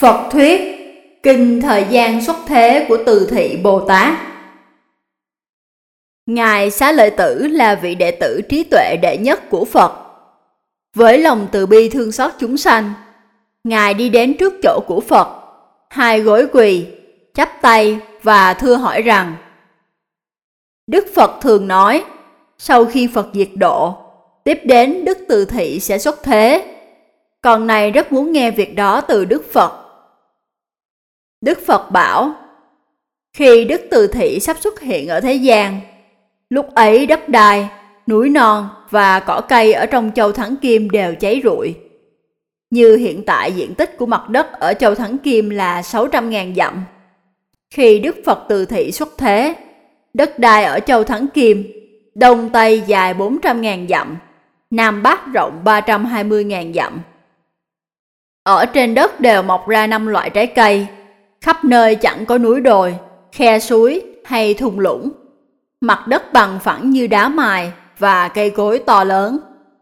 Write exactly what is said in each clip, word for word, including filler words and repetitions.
Phật thuyết Kinh thời gian xuất thế của Từ Thị Bồ Tát. Ngài Xá Lợi Tử là vị đệ tử trí tuệ đệ nhất của Phật. Với lòng từ bi thương xót chúng sanh, Ngài đi đến trước chỗ của Phật, hai gối quỳ, chắp tay và thưa hỏi rằng: Đức Phật thường nói, sau khi Phật diệt độ, tiếp đến Đức Từ Thị sẽ xuất thế. Con này rất muốn nghe việc đó từ Đức Phật. Đức Phật bảo: Khi Đức Từ Thị sắp xuất hiện ở thế gian, lúc ấy đất đai, núi non và cỏ cây ở trong Châu Thắng Kim đều cháy rụi. Như hiện tại diện tích của mặt đất ở Châu Thắng Kim là sáu trăm nghìn dặm. Khi Đức Phật Từ Thị xuất thế, đất đai ở Châu Thắng Kim, đông tây dài bốn trăm nghìn dặm, nam bắc rộng ba trăm hai mươi nghìn dặm. Ở trên đất đều mọc ra năm loại trái cây, khắp nơi chẳng có núi đồi, khe suối hay thung lũng. Mặt đất bằng phẳng như đá mài và cây cối to lớn.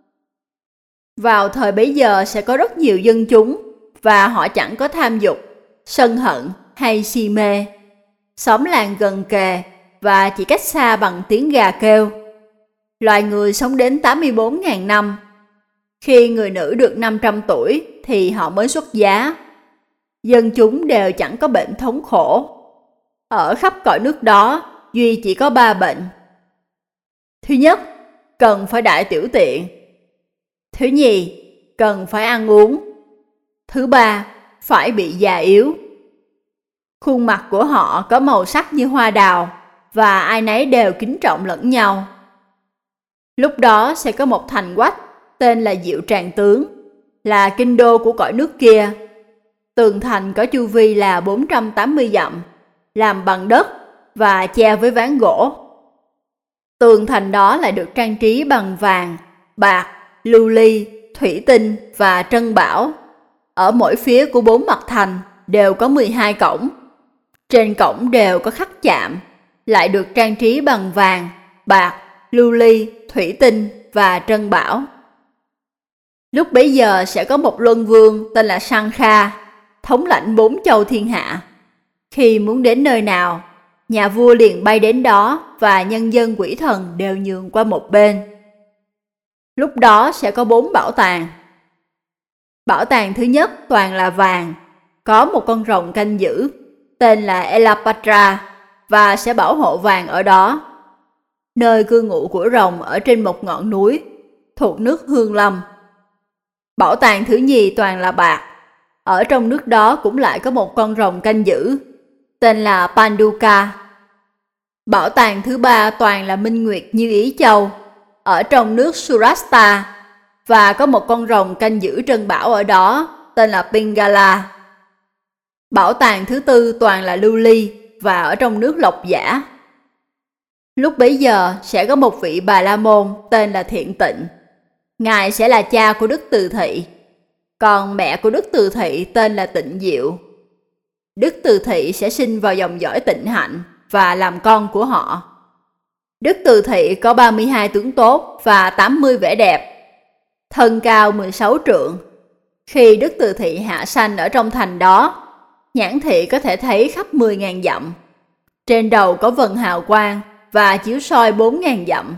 Vào thời bấy giờ sẽ có rất nhiều dân chúng, và họ chẳng có tham dục, sân hận hay si mê. Xóm làng gần kề và chỉ cách xa bằng tiếng gà kêu. Loài người sống đến tám mươi bốn nghìn năm. Khi người nữ được năm trăm tuổi thì họ mới xuất giá. Dân chúng đều chẳng có bệnh thống khổ. Ở khắp cõi nước đó, duy chỉ có ba bệnh. Thứ nhất, cần phải đại tiểu tiện. Thứ nhì, cần phải ăn uống. Thứ ba, phải bị già yếu. Khuôn mặt của họ có màu sắc như hoa đào, và ai nấy đều kính trọng lẫn nhau. Lúc đó sẽ có một thành quách tên là Diệu Tràng Tướng, là kinh đô của cõi nước kia. Tường thành có chu vi là bốn trăm tám mươi dặm, làm bằng đất và che với ván gỗ. Tường thành đó lại được trang trí bằng vàng, bạc, lưu ly, thủy tinh và trân bảo. Ở mỗi phía của bốn mặt thành đều có mười hai cổng. Trên cổng đều có khắc chạm, lại được trang trí bằng vàng, bạc, lưu ly, thủy tinh và trân bảo. Lúc bấy giờ sẽ có một luân vương tên là Sankha, thống lãnh bốn châu thiên hạ. Khi muốn đến nơi nào, nhà vua liền bay đến đó và nhân dân quỷ thần đều nhường qua một bên. Lúc đó sẽ có bốn bảo tàng. Bảo tàng thứ nhất toàn là vàng, có một con rồng canh giữ, tên là Elapatra, và sẽ bảo hộ vàng ở đó. Nơi cư ngụ của rồng ở trên một ngọn núi, thuộc nước Hương Lâm. Bảo tàng thứ nhì toàn là bạc. Ở trong nước đó cũng lại có một con rồng canh giữ, tên là Panduka. Bảo tàng thứ ba toàn là minh nguyệt như Ý Châu, ở trong nước Surashta, và có một con rồng canh giữ trân bảo ở đó, tên là Pingala. Bảo tàng thứ tư toàn là lưu ly, và ở trong nước Lộc Giả. Lúc bấy giờ sẽ có một vị Bà La Môn tên là Thiện Tịnh. Ngài sẽ là cha của Đức Từ Thị. Còn mẹ của Đức Từ Thị tên là Tịnh Diệu. Đức Từ Thị sẽ sinh vào dòng dõi Tịnh Hạnh và làm con của họ. Đức Từ Thị có ba mươi hai tướng tốt và tám mươi vẻ đẹp. Thân cao mười sáu trượng. Khi Đức Từ Thị hạ sanh ở trong thành đó, nhãn thị có thể thấy khắp mười nghìn dặm. Trên đầu có vầng hào quang và chiếu soi bốn nghìn dặm.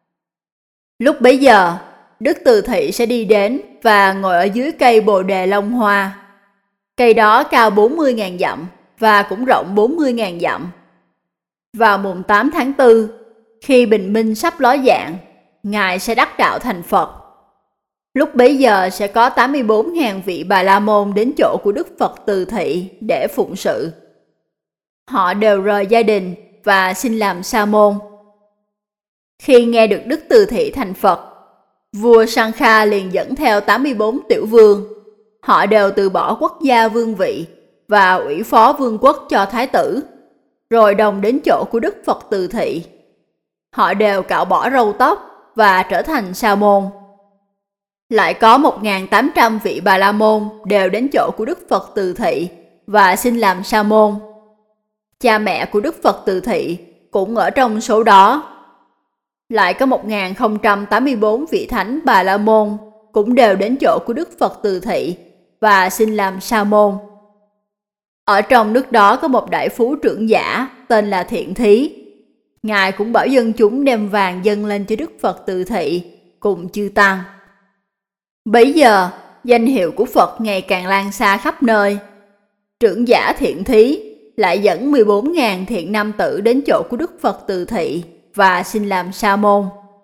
Lúc bấy giờ, Đức Từ Thị sẽ đi đến và ngồi ở dưới cây Bồ Đề Long Hoa. Cây đó cao bốn mươi nghìn dặm và cũng rộng bốn mươi nghìn dặm. Vào mùng tám tháng tư, khi bình minh sắp ló dạng, Ngài sẽ đắc đạo thành Phật. Lúc bấy giờ sẽ có tám mươi bốn nghìn vị Bà La Môn đến chỗ của Đức Phật Từ Thị để phụng sự. Họ đều rời gia đình và xin làm sa môn. Khi nghe được Đức Từ Thị thành Phật, vua Sankha liền dẫn theo tám mươi bốn tiểu vương. Họ đều từ bỏ quốc gia vương vị và ủy phó vương quốc cho thái tử, rồi đồng đến chỗ của Đức Phật Từ Thị. Họ đều cạo bỏ râu tóc và trở thành sa môn. Lại có một nghìn tám trăm vị Bà La Môn đều đến chỗ của Đức Phật Từ Thị và xin làm sa môn. Cha mẹ của Đức Phật Từ Thị cũng ở trong số đó. Lại có một nghìn không trăm tám mươi bốn vị thánh Bà La Môn cũng đều đến chỗ của Đức Phật Từ Thị và xin làm sa môn. Ở trong nước đó có một đại phú trưởng giả tên là Thiện Thí. Ngài cũng bảo dân chúng đem vàng dâng lên cho Đức Phật Từ Thị cùng chư tăng. Bấy giờ, danh hiệu của Phật ngày càng lan xa khắp nơi. Trưởng giả Thiện Thí lại dẫn mười bốn nghìn thiện nam tử đến chỗ của Đức Phật Từ Thị và xin làm sa môn.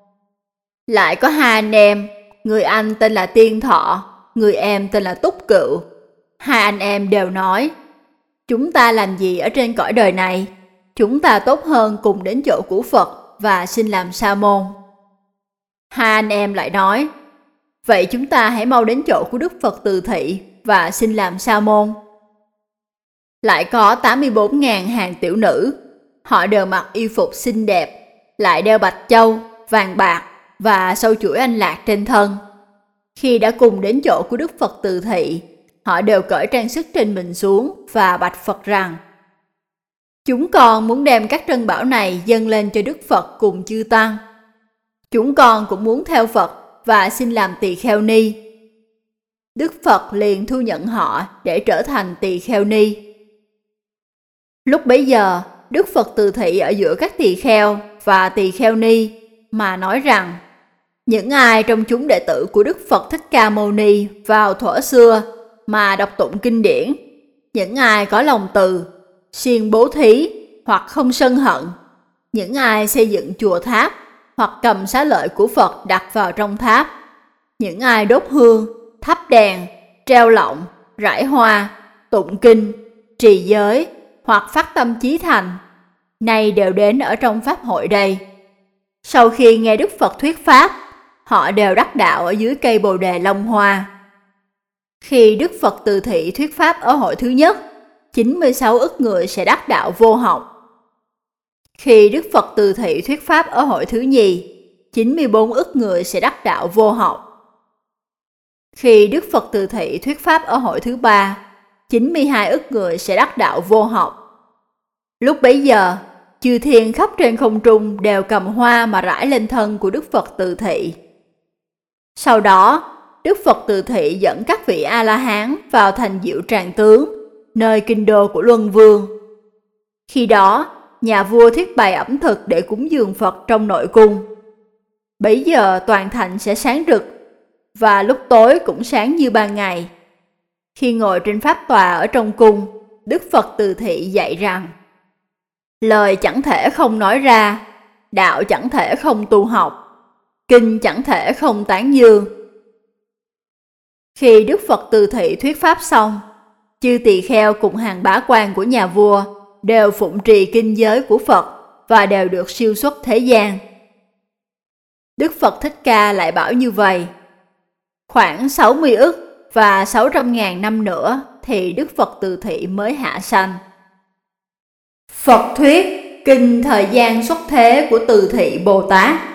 Lại có hai anh em, người anh tên là Tiên Thọ, người em tên là Túc Cựu. Hai anh em đều nói, chúng ta làm gì ở trên cõi đời này? Chúng ta tốt hơn cùng đến chỗ của Phật và xin làm sa môn. Hai anh em lại nói, vậy chúng ta hãy mau đến chỗ của Đức Phật Từ Thị và xin làm sa môn. Lại có tám mươi bốn nghìn hàng tiểu nữ, họ đều mặc y phục xinh đẹp, lại đeo bạch châu, vàng bạc và sâu chuỗi anh lạc trên thân. Khi đã cùng đến chỗ của Đức Phật Từ Thị, họ đều cởi trang sức trên mình xuống và bạch Phật rằng, chúng con muốn đem các trân bảo này dâng lên cho Đức Phật cùng chư tăng. Chúng con cũng muốn theo Phật và xin làm tỳ kheo ni. Đức Phật liền thu nhận họ để trở thành tỳ kheo ni. Lúc bấy giờ, Đức Phật Từ Thị ở giữa các tỳ kheo và tỳ kheo ni mà nói rằng, những ai trong chúng đệ tử của Đức Phật Thích Ca Mâu Ni vào thuở xưa mà đọc tụng kinh điển, những ai có lòng từ, siêng bố thí hoặc không sân hận, những ai xây dựng chùa tháp hoặc cầm xá lợi của Phật đặt vào trong tháp, những ai đốt hương, thắp đèn, treo lọng, rải hoa, tụng kinh, trì giới hoặc phát tâm chí thành, nay đều đến ở trong pháp hội đây. Sau khi nghe Đức Phật thuyết pháp, họ đều đắc đạo ở dưới cây Bồ Đề Long Hoa. Khi Đức Phật Từ Thị thuyết pháp ở hội thứ nhất, chín mươi sáu ức người sẽ đắc đạo vô học. Khi Đức Phật Từ Thị thuyết pháp ở hội thứ nhì, chín mươi bốn ức người sẽ đắc đạo vô học. Khi Đức Phật Từ Thị thuyết pháp ở hội thứ ba, chín mươi hai ức người sẽ đắc đạo vô học. Lúc bấy giờ, chư thiên khắp trên không trung đều cầm hoa mà rải lên thân của Đức Phật Từ Thị. Sau đó, Đức Phật Từ Thị dẫn các vị A-la-hán vào thành Diệu Tràng Tướng, nơi kinh đô của Luân Vương. Khi đó, nhà vua thiết bày ẩm thực để cúng dường Phật trong nội cung. Bấy giờ toàn thành sẽ sáng rực, và lúc tối cũng sáng như ban ngày. Khi ngồi trên pháp tòa ở trong cung, Đức Phật Từ Thị dạy rằng, lời chẳng thể không nói ra, đạo chẳng thể không tu học, kinh chẳng thể không tán dương. Khi Đức Phật Từ Thị thuyết pháp xong, chư tỳ kheo cùng hàng bá quan của nhà vua đều phụng trì kinh giới của Phật và đều được siêu xuất thế gian. Đức Phật Thích Ca lại bảo như vậy, khoảng sáu mươi ức và sáu trăm ngàn năm nữa thì Đức Phật Từ Thị mới hạ sanh. Phật thuyết kinh thời gian xuất thế của Từ Thị Bồ Tát.